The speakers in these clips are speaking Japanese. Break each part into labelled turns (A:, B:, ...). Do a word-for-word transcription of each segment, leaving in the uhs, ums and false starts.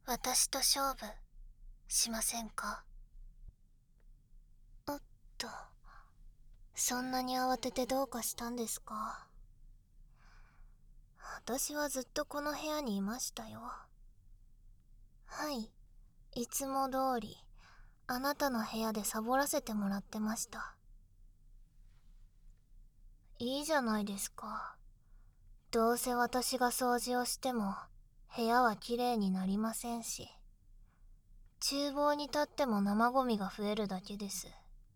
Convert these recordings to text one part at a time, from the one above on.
A: 私と勝負しませんか？おっと、そんなに慌ててどうかしたんですか？私はずっとこの部屋にいましたよ。はい、いつも通りあなたの部屋でサボらせてもらってました。いいじゃないですか。どうせ私が掃除をしても部屋はきれいになりませんし、厨房に立っても生ゴミが増えるだけです。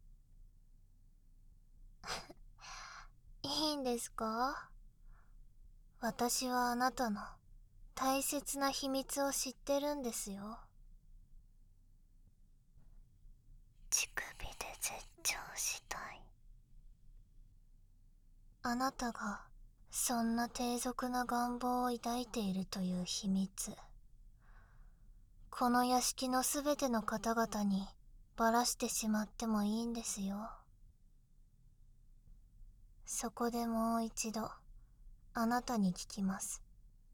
A: いいんですか？私はあなたの大切な秘密を知ってるんですよ。乳首で絶頂したい。あなたがそんな低俗な願望を抱いているという秘密、この屋敷のすべての方々にばらしてしまってもいいんですよ。そこでもう一度あなたに聞きます。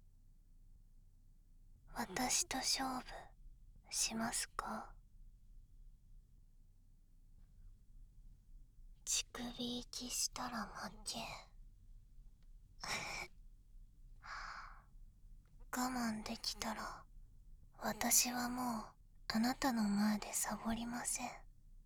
A: 私と勝負しますか？乳首息したら負け。我慢できたら私はもうあなたの前でサボりません。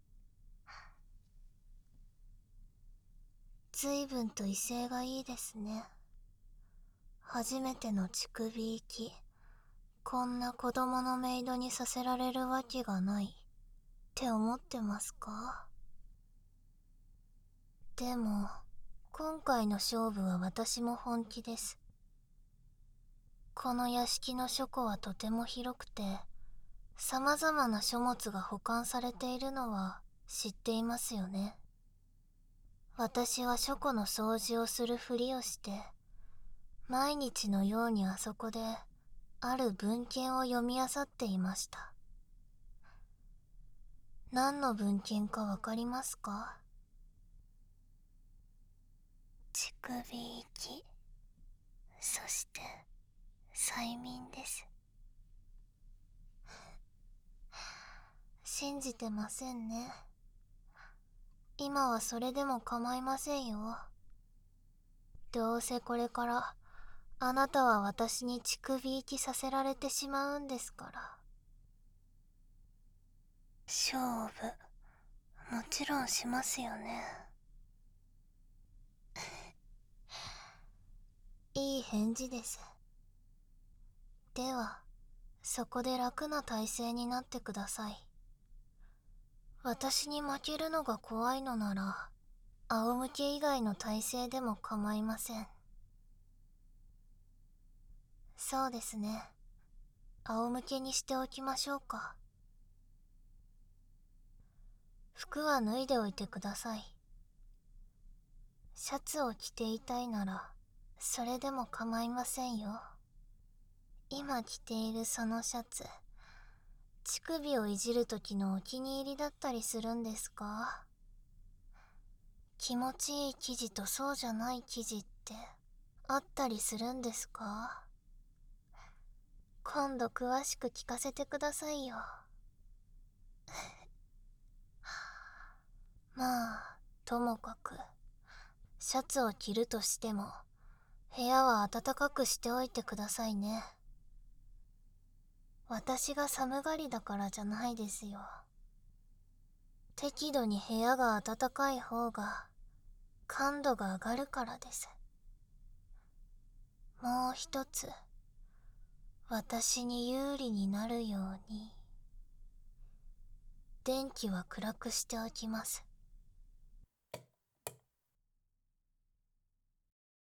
A: 随分と威勢がいいですね。初めての乳首息、こんな子供のメイドにさせられるわけがないって思ってますか？でも今回の勝負は私も本気です。この屋敷の書庫はとても広くて、様々な書物が保管されているのは知っていますよね。私は書庫の掃除をするふりをして、毎日のようにあそこである文献を読み漁っていました。何の文献かわかりますか？乳首息、そして催眠です。信じてませんね。今はそれでも構いませんよ。どうせこれからあなたは私に乳首息させられてしまうんですから。勝負、もちろんしますよね。いい返事です。では、そこで楽な体勢になってください。私に負けるのが怖いのなら、仰向け以外の体勢でも構いません。そうですね。仰向けにしておきましょうか。服は脱いでおいてください。シャツを着ていたいなら、それでも構いませんよ。今着ているそのシャツ、乳首をいじるときのお気に入りだったりするんですか？気持ちいい生地とそうじゃない生地ってあったりするんですか？今度詳しく聞かせてくださいよ。まあ、ともかく、シャツを着るとしても、部屋は暖かくしておいてくださいね。私が寒がりだからじゃないですよ。適度に部屋が暖かい方が感度が上がるからです。もう一つ、私に有利になるように、電気は暗くしておきます。